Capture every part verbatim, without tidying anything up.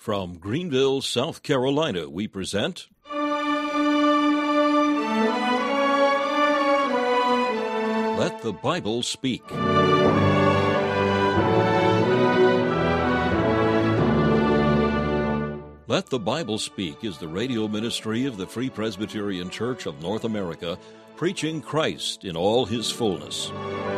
From Greenville, South Carolina, we present Let the Bible Speak. Let the Bible Speak is the radio ministry of the Free Presbyterian Church of North America, preaching Christ in all his fullness.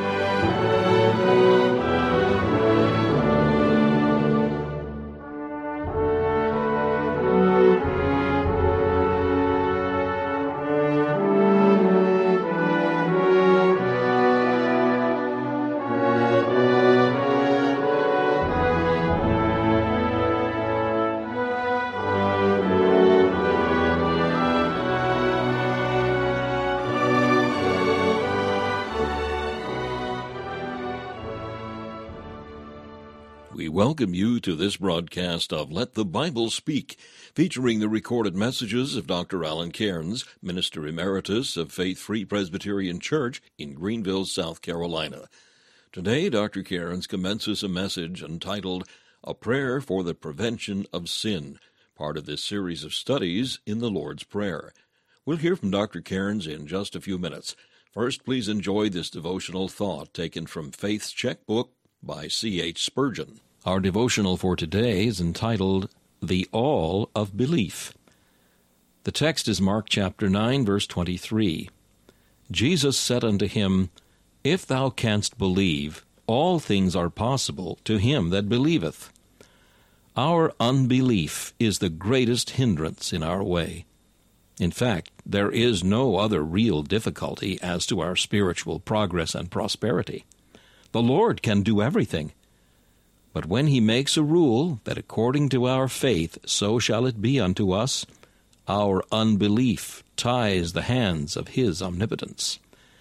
We welcome you to this broadcast of Let the Bible Speak, featuring the recorded messages of Doctor Alan Cairns, Minister Emeritus of Faith Free Presbyterian Church in Greenville, South Carolina. Today, Doctor Cairns commences a message entitled A Prayer for the Prevention of Sin, part of this series of studies in the Lord's Prayer. We'll hear from Doctor Cairns in just a few minutes. First, please enjoy this devotional thought taken from Faith's Checkbook by C H Spurgeon. Our devotional for today is entitled, The All of Belief. The text is Mark chapter nine, verse twenty-three. Jesus said unto him, If thou canst believe, all things are possible to him that believeth. Our unbelief is the greatest hindrance in our way. In fact, there is no other real difficulty as to our spiritual progress and prosperity. The Lord can do everything. But when he makes a rule that according to our faith so shall it be unto us, our unbelief ties the hands of his omnipotence.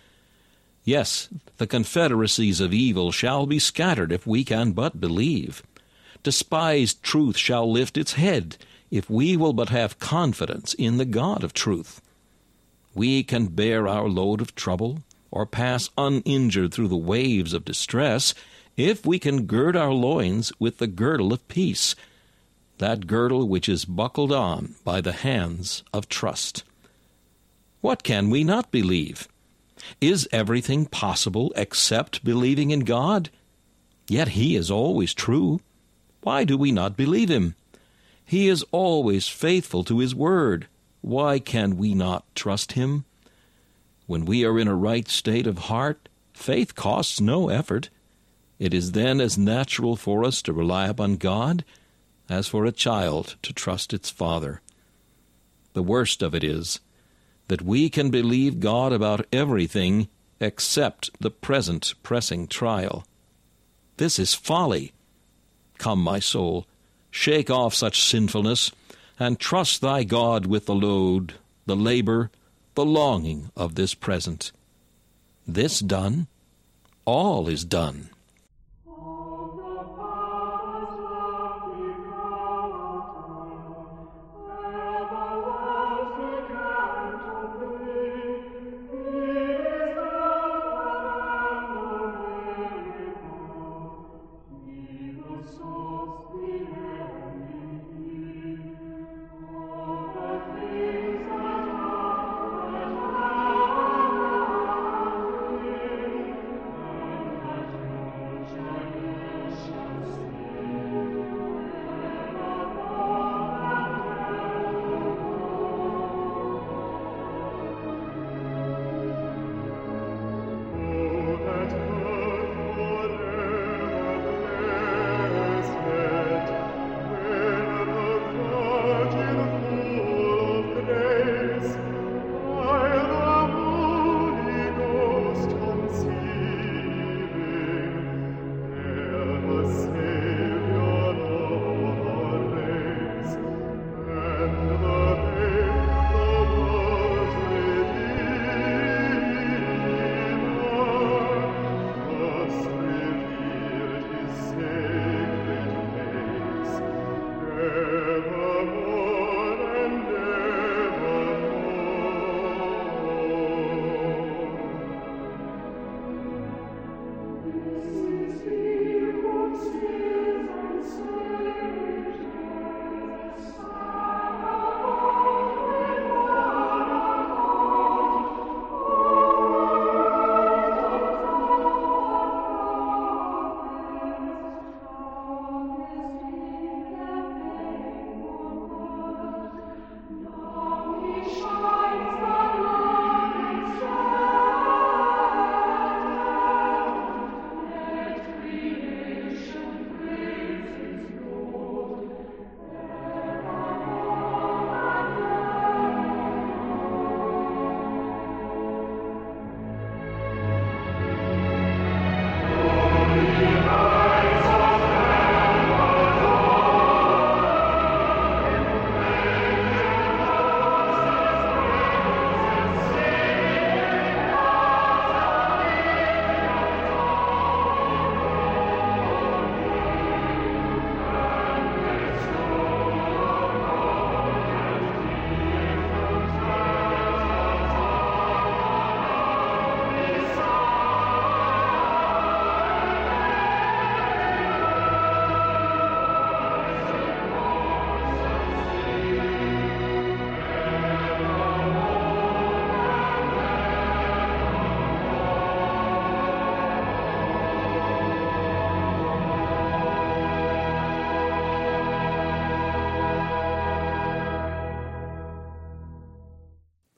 Yes, the confederacies of evil shall be scattered if we can but believe. Despised truth shall lift its head if we will but have confidence in the God of truth. We can bear our load of trouble or pass uninjured through the waves of distress if we can gird our loins with the girdle of peace, that girdle which is buckled on by the hands of trust. What can we not believe? Is everything possible except believing in God? Yet he is always true. Why do we not believe him? He is always faithful to his word. Why can we not trust him? When we are in a right state of heart, faith costs no effort. It is then as natural for us to rely upon God as for a child to trust its father. The worst of it is that we can believe God about everything except the present pressing trial. This is folly. Come, my soul, shake off such sinfulness, and trust thy God with the load, the labor, the longing of this present. This done, all is done.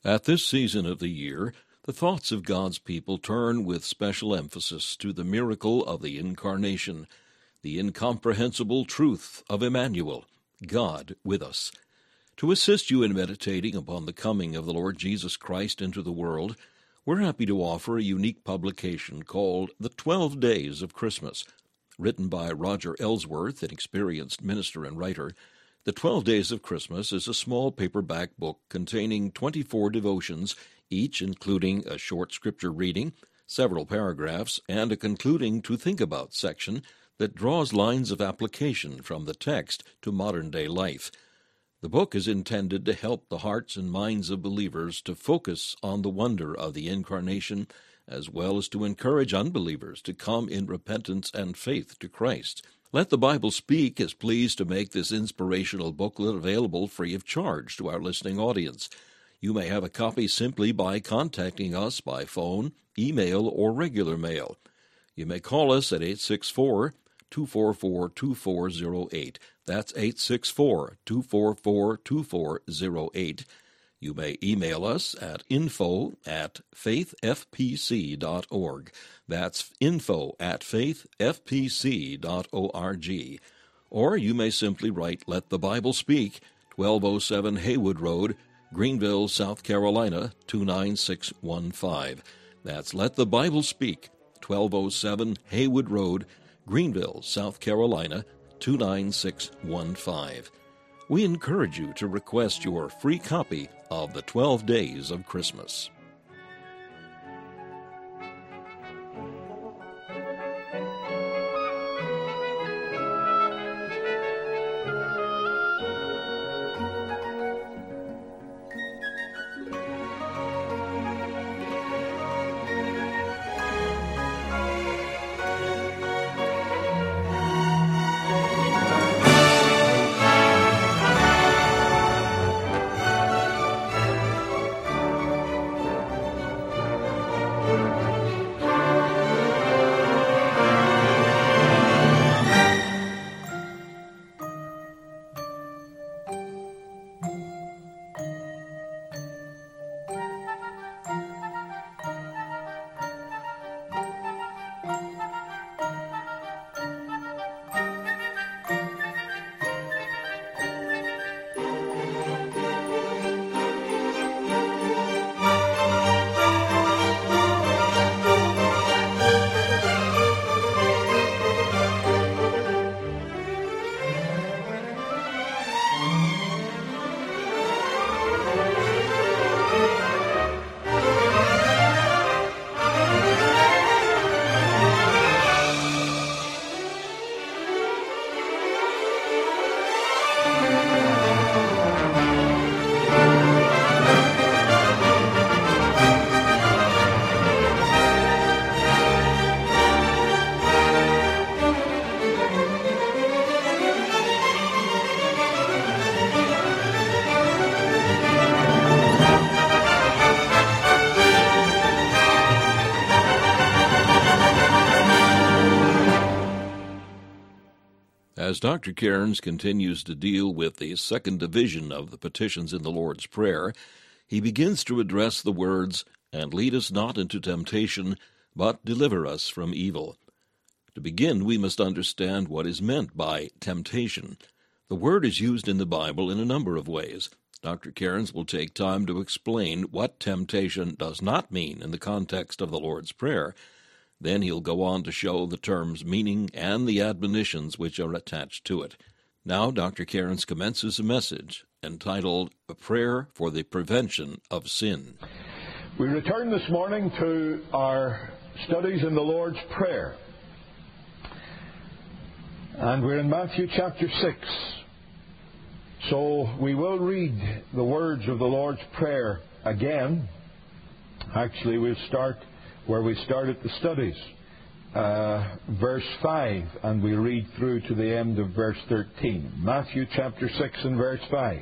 At this season of the year, the thoughts of God's people turn with special emphasis to the miracle of the Incarnation, the incomprehensible truth of Emmanuel, God with us. To assist you in meditating upon the coming of the Lord Jesus Christ into the world, we're happy to offer a unique publication called The Twelve Days of Christmas. Written by Roger Ellsworth, an experienced minister and writer, The Twelve Days of Christmas is a small paperback book containing twenty-four devotions, each including a short scripture reading, several paragraphs, and a concluding to think about section that draws lines of application from the text to modern-day life. The book is intended to help the hearts and minds of believers to focus on the wonder of the Incarnation, as well as to encourage unbelievers to come in repentance and faith to Christ. Let the Bible Speak is pleased to make this inspirational booklet available free of charge to our listening audience. You may have a copy simply by contacting us by phone, email, or regular mail. You may call us at eight six four, two four four, two four zero eight. That's eight six four, two four four, two four zero eight. You may email us at info at faith f p c dot org. That's info at faith f p c dot org. Or you may simply write Let the Bible Speak, twelve oh seven Haywood Road, Greenville, South Carolina, two nine six one five. That's Let the Bible Speak, twelve oh seven Haywood Road, Greenville, South Carolina, two nine six one five. We encourage you to request your free copy of The Twelve Days of Christmas. As Doctor Cairns continues to deal with the second division of the petitions in the Lord's Prayer, he begins to address the words, "And lead us not into temptation, but deliver us from evil." To begin, we must understand what is meant by temptation. The word is used in the Bible in a number of ways. Doctor Cairns will take time to explain what temptation does not mean in the context of the Lord's Prayer. Then he'll go on to show the term's meaning and the admonitions which are attached to it. Now Doctor Cairns commences a message entitled A Prayer for the Prevention of Sin. We return this morning to our studies in the Lord's Prayer. And we're in Matthew chapter six. So we will read the words of the Lord's Prayer again. Actually, we'll start where we started the studies, uh, verse five, and we read through to the end of verse thirteen. Matthew chapter six and verse five.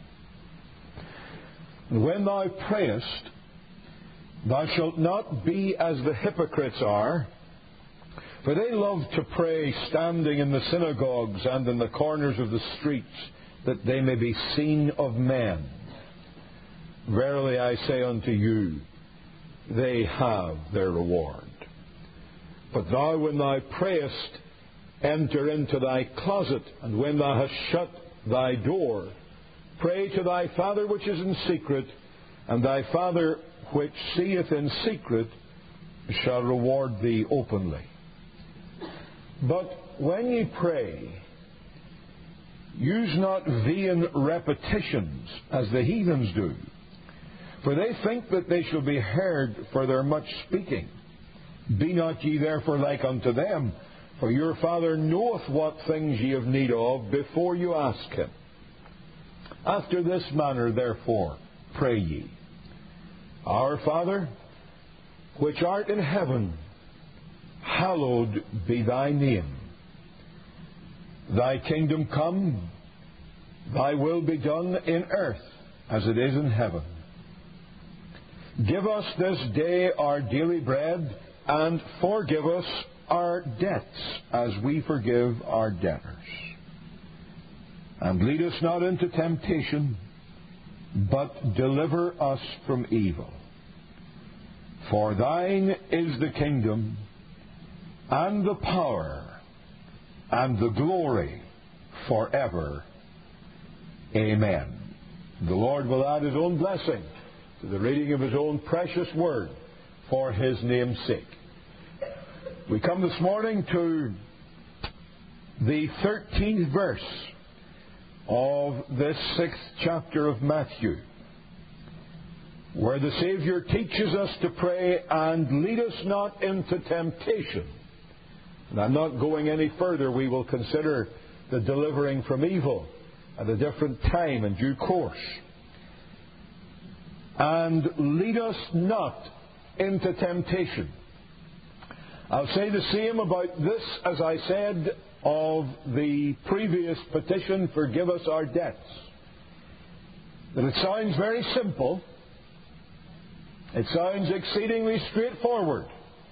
When thou prayest, thou shalt not be as the hypocrites are, for they love to pray standing in the synagogues and in the corners of the streets, that they may be seen of men. Verily I say unto you, they have their reward. But thou, when thou prayest, enter into thy closet, and when thou hast shut thy door, pray to thy Father which is in secret, and thy Father which seeth in secret shall reward thee openly. But when ye pray, use not vain repetitions, as the heathens do, for they think that they shall be heard for their much speaking. Be not ye therefore like unto them, for your Father knoweth what things ye have need of before you ask him. After this manner therefore pray ye. Our Father, which art in heaven, hallowed be thy name. Thy kingdom come, thy will be done in earth as it is in heaven. Give us this day our daily bread, and forgive us our debts as we forgive our debtors. And lead us not into temptation, but deliver us from evil. For thine is the kingdom, and the power, and the glory forever. Amen. The Lord will add his own blessing to the reading of his own precious word for his name's sake. We come this morning to the thirteenth verse of this sixth chapter of Matthew, where the Savior teaches us to pray, and lead us not into temptation. And I'm not going any further. We will consider the delivering from evil at a different time and due course. And lead us not into temptation. I'll say the same about this as I said of the previous petition, forgive us our debts. That it sounds very simple. It sounds exceedingly straightforward.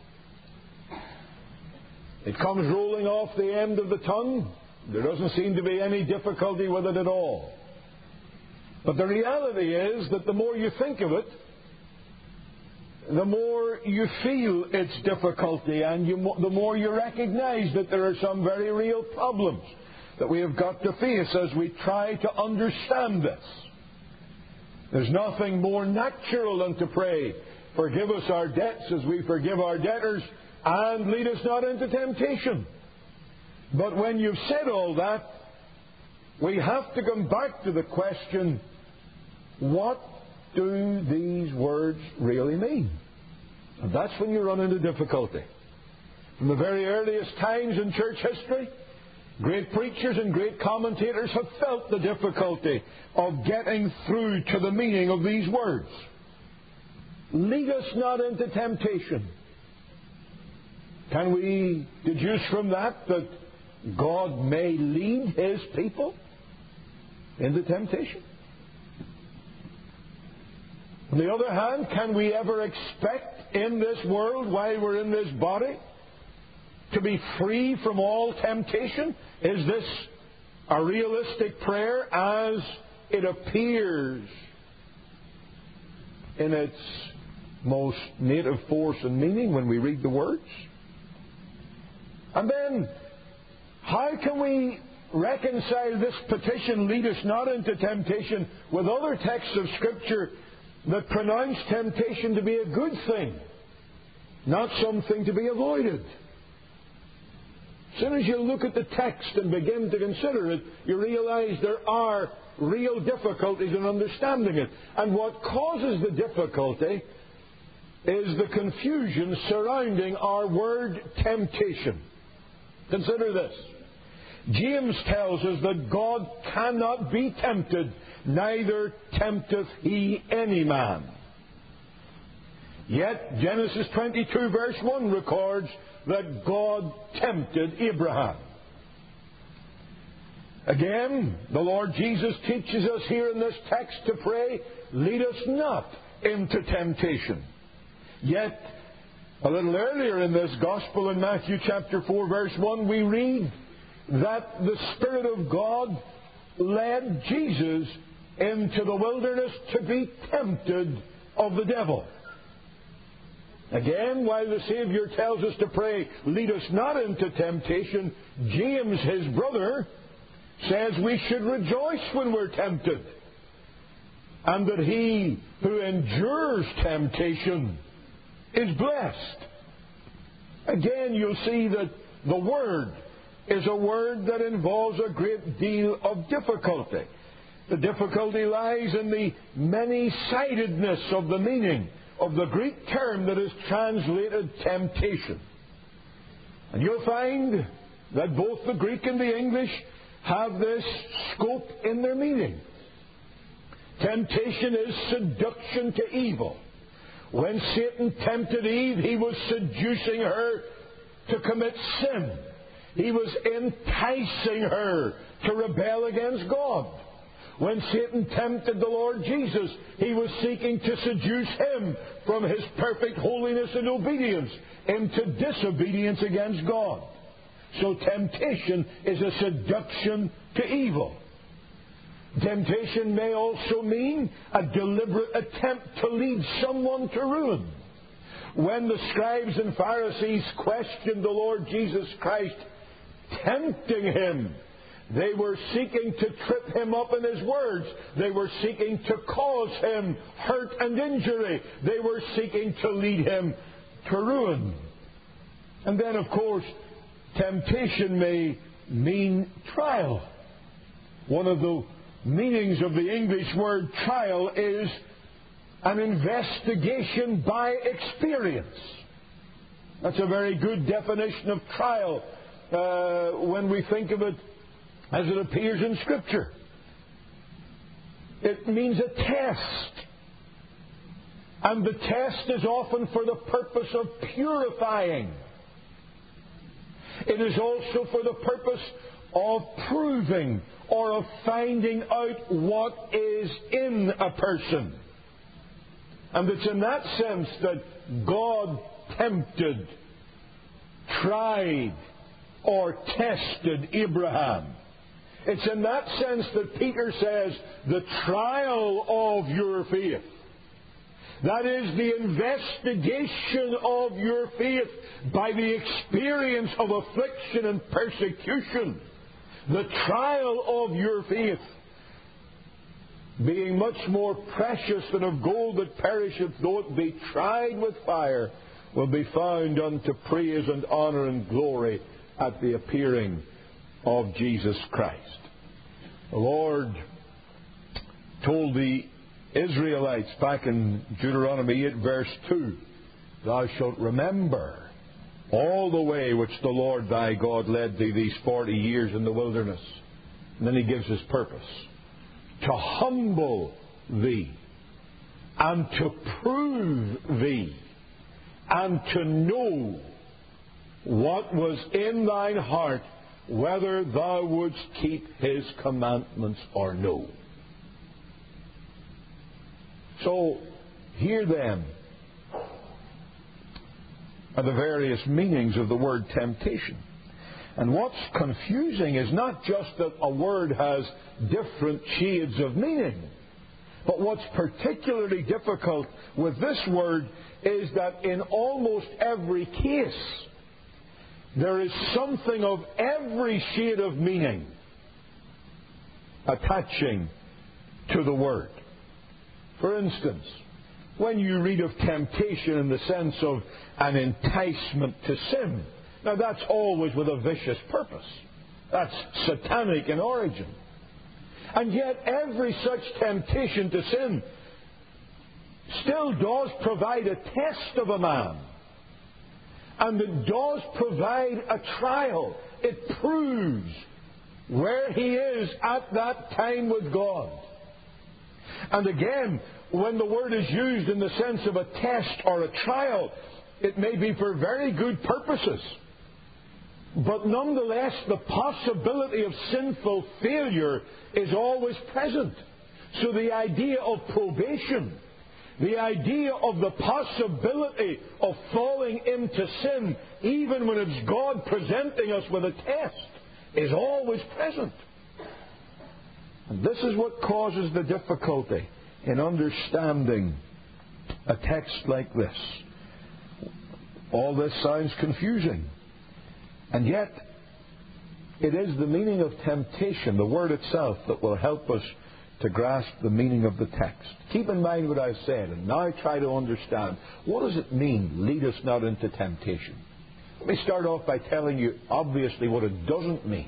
It comes rolling off the end of the tongue. There doesn't seem to be any difficulty with it at all. But the reality is that the more you think of it, the more you feel its difficulty, and you, the more you recognize that there are some very real problems that we have got to face as we try to understand this. There's nothing more natural than to pray, forgive us our debts as we forgive our debtors, and lead us not into temptation. But when you've said all that, we have to come back to the question, what do these words really mean? And that's when you run into difficulty. From the very earliest times in church history, great preachers and great commentators have felt the difficulty of getting through to the meaning of these words. Lead us not into temptation. Can we deduce from that that God may lead his people into temptation? On the other hand, can we ever expect in this world, while we're in this body, to be free from all temptation? Is this a realistic prayer as it appears in its most native force and meaning when we read the words? And then, how can we reconcile this petition, lead us not into temptation, with other texts of Scripture that pronounce temptation to be a good thing, not something to be avoided? As soon as you look at the text and begin to consider it, you realize there are real difficulties in understanding it. And what causes the difficulty is the confusion surrounding our word temptation. Consider this. James tells us that God cannot be tempted, neither tempteth he any man. Yet Genesis twenty-two verse one records that God tempted Abraham. Again, the Lord Jesus teaches us here in this text to pray, lead us not into temptation. Yet, a little earlier in this Gospel, in Matthew chapter four verse one, we read that the Spirit of God led Jesus into the wilderness to be tempted of the devil. Again, while the Savior tells us to pray, lead us not into temptation, James, his brother, says we should rejoice when we're tempted, and that he who endures temptation is blessed. Again, you'll see that the word is a word that involves a great deal of difficulty. The difficulty lies in the many-sidedness of the meaning of the Greek term that is translated temptation. And you'll find that both the Greek and the English have this scope in their meaning. Temptation is seduction to evil. When Satan tempted Eve, he was seducing her to commit sin. He was enticing her to rebel against God. When Satan tempted the Lord Jesus, he was seeking to seduce him from his perfect holiness and obedience into disobedience against God. So temptation is a seduction to evil. Temptation may also mean a deliberate attempt to lead someone to ruin. When the scribes and Pharisees questioned the Lord Jesus Christ, tempting him, they were seeking to trip him up in his words. They were seeking to cause him hurt and injury. They were seeking to lead him to ruin. And then, of course, temptation may mean trial. One of the meanings of the English word trial is an investigation by experience. That's a very good definition of trial uh, when we think of it as it appears in Scripture. It means a test. And the test is often for the purpose of purifying. It is also for the purpose of proving or of finding out what is in a person. And it's in that sense that God tempted, tried, or tested Abraham. It's in that sense that Peter says, the trial of your faith. That is the investigation of your faith by the experience of affliction and persecution. The trial of your faith, being much more precious than of gold that perisheth, though it be tried with fire, will be found unto praise and honor and glory at the appearing of Jesus Christ. The Lord told the Israelites back in Deuteronomy eight verse two, thou shalt remember all the way which the Lord thy God led thee these forty years in the wilderness. And then he gives his purpose. To humble thee, and to prove thee, and to know what was in thine heart, whether thou wouldst keep his commandments or no. So, here then are the various meanings of the word temptation. And what's confusing is not just that a word has different shades of meaning, but what's particularly difficult with this word is that in almost every case, there is something of every shade of meaning attaching to the word. For instance, when you read of temptation in the sense of an enticement to sin, now that's always with a vicious purpose. That's satanic in origin. And yet every such temptation to sin still does provide a test of a man. And it does provide a trial. It proves where he is at that time with God. And again, when the word is used in the sense of a test or a trial, it may be for very good purposes. But nonetheless, the possibility of sinful failure is always present. So the idea of probation, the idea of the possibility of falling into sin, even when it's God presenting us with a test, is always present. And this is what causes the difficulty in understanding a text like this. All this sounds confusing. And yet, it is the meaning of temptation, the word itself, that will help us to grasp the meaning of the text. Keep in mind what I've said, and now try to understand. What does it mean, lead us not into temptation? Let me start off by telling you, obviously, what it doesn't mean.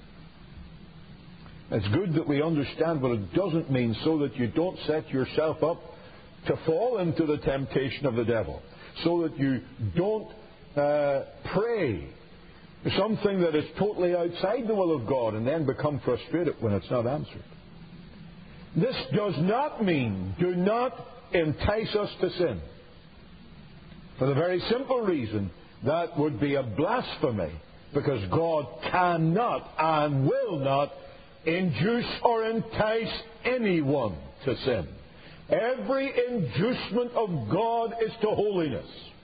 It's good that we understand what it doesn't mean so that you don't set yourself up to fall into the temptation of the devil, so that you don't uh, pray something that is totally outside the will of God and then become frustrated when it's not answered. This does not mean do not entice us to sin, for the very simple reason that would be a blasphemy, because God cannot and will not induce or entice anyone to sin. Every inducement of God is to holiness.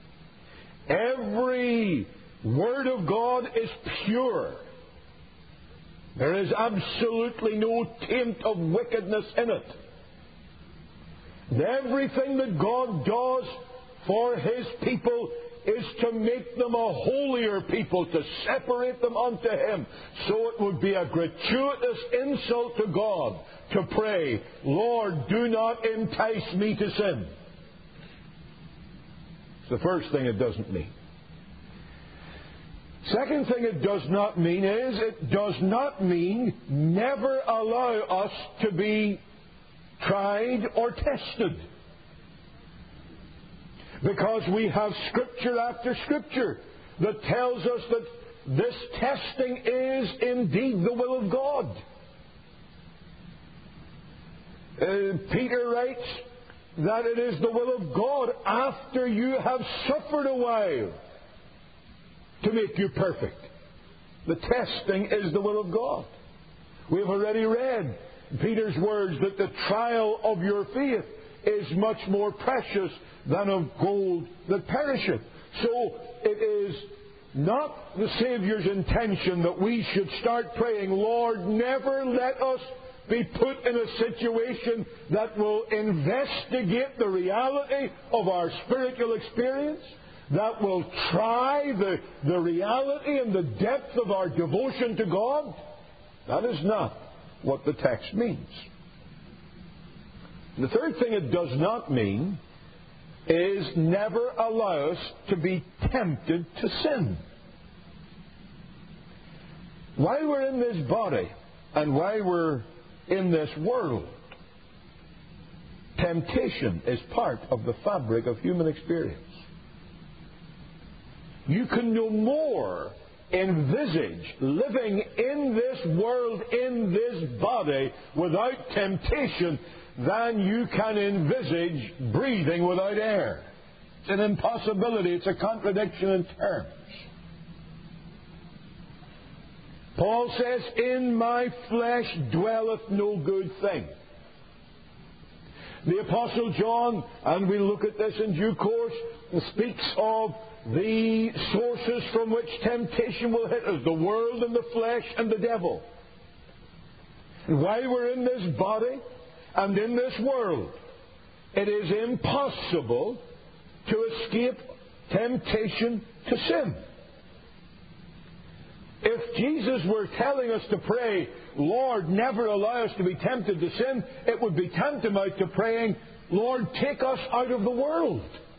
Every word of God is pure. There is absolutely no taint of wickedness in it. And everything that God does for His people is to make them a holier people, to separate them unto Him. So it would be a gratuitous insult to God to pray, Lord, do not entice me to sin. It's the first thing it doesn't mean. Second thing it does not mean is it does not mean never allow us to be tried or tested. Because we have Scripture after Scripture that tells us that this testing is indeed the will of God. Uh, Peter writes that it is the will of God after you have suffered a while to make you perfect. The testing is the will of God. We have already read Peter's words that the trial of your faith is much more precious than of gold that perisheth. So it is not the Saviour's intention that we should start praying, Lord, never let us be put in a situation that will investigate the reality of our spiritual experience, that will try the, the reality and the depth of our devotion to God. That is not what the text means. The third thing it does not mean is never allow us to be tempted to sin. While we're in this body and while we're in this world, temptation is part of the fabric of human experience. You can no more envisage living in this world, in this body, without temptation than you can envisage breathing without air. It's an impossibility. It's a contradiction in terms. Paul says, in my flesh dwelleth no good thing. The Apostle John, and we'll look at this in due course, speaks of the sources from which temptation will hit us, the world and the flesh and the devil. And while we're in this body and in this world, it is impossible to escape temptation to sin. If Jesus were telling us to pray, Lord, never allow us to be tempted to sin, it would be tantamount to praying, Lord, take us out of the world.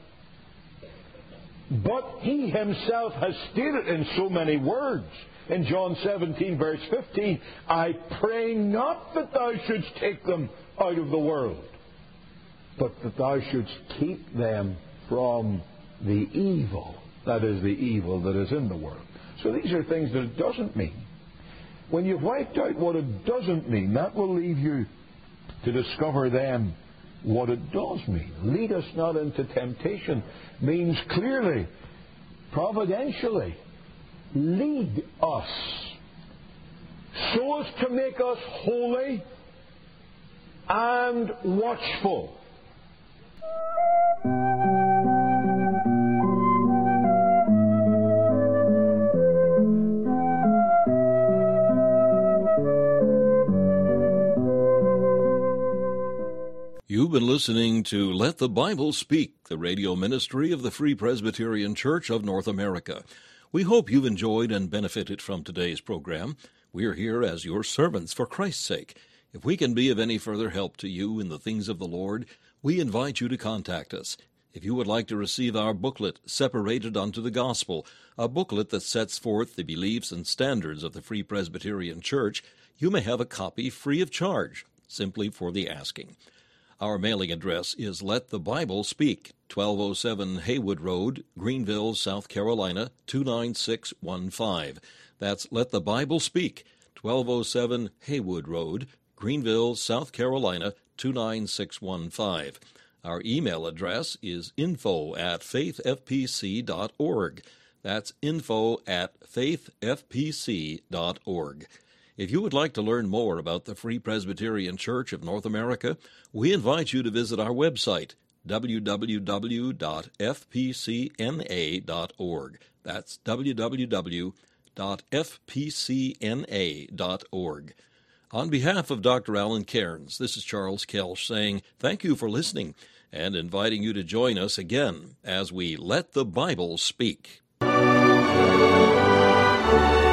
But He Himself has stated in so many words, in John seventeen, verse fifteen, I pray not that Thou shouldst take them out of the world, but that Thou shouldst keep them from the evil, that is, the evil that is in the world. So these are things that it doesn't mean. When you've wiped out what it doesn't mean, that will leave you to discover then what it does mean. Lead us not into temptation means clearly, providentially, lead us so as to make us holy and watchful. You've been listening to Let the Bible Speak, the radio ministry of the Free Presbyterian Church of North America. We hope you've enjoyed and benefited from today's program. We're here as your servants for Christ's sake. If we can be of any further help to you in the things of the Lord, we invite you to contact us. If you would like to receive our booklet, Separated Unto the Gospel, a booklet that sets forth the beliefs and standards of the Free Presbyterian Church, you may have a copy free of charge, simply for the asking. Our mailing address is Let the Bible Speak, twelve oh seven Haywood Road, Greenville, South Carolina, two nine six one five. That's Let the Bible Speak, twelve oh seven Haywood Road, Greenville, South Carolina, two nine six one five. Our email address is info at faith f p c dot org. That's info at faith f p c dot org. If you would like to learn more about the Free Presbyterian Church of North America, we invite you to visit our website, w w w dot f p c n a dot org. That's w w w dot f p c n a dot org. On behalf of Doctor Alan Cairns, this is Charles Kelsch saying thank you for listening and inviting you to join us again as we Let the Bible Speak.